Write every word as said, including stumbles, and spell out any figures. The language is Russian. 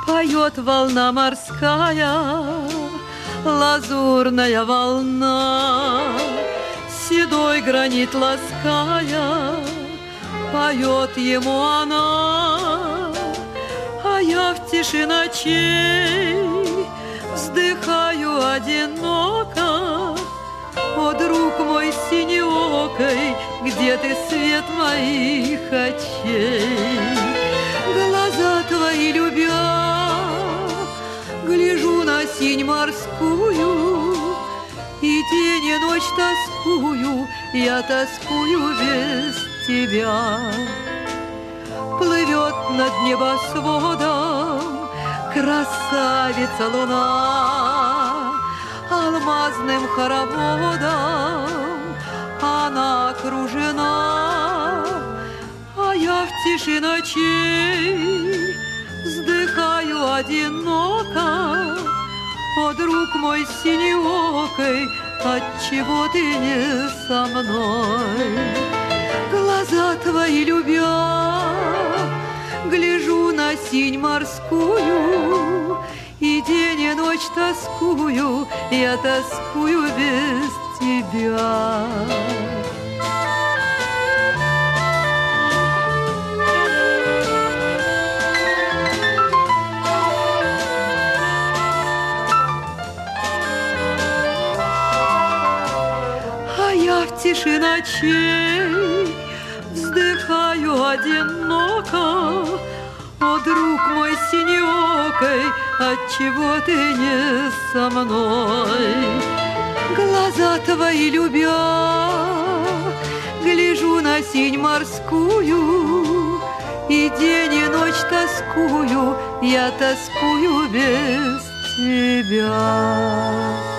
Поет волна морская, лазурная волна, седой гранит лаская, поет ему она. А я в тиши ночей вздыхаю одиноко. О, друг мой синеокой, где ты, свет моих очей? Глаза твои любя, гляжу на синь морскую, и день и ночь тоскую, я тоскую без тебя. Плывет над небосводом красавица луна, алмазным хороводом она окружена. А я в тиши ночей вздыхаю одиноко. О, друг мой синеокой, отчего ты не со мной? Глаза твои любя, гляжу на синь морскую, и день и ночь тоскую, я тоскую без тебя. А я в тиши ночей вздыхаю одиноко. О, друг мой синеокой, отчего ты не со мной? Глаза твои любя, гляжу на синь морскую, и день и ночь тоскую, я тоскую без тебя.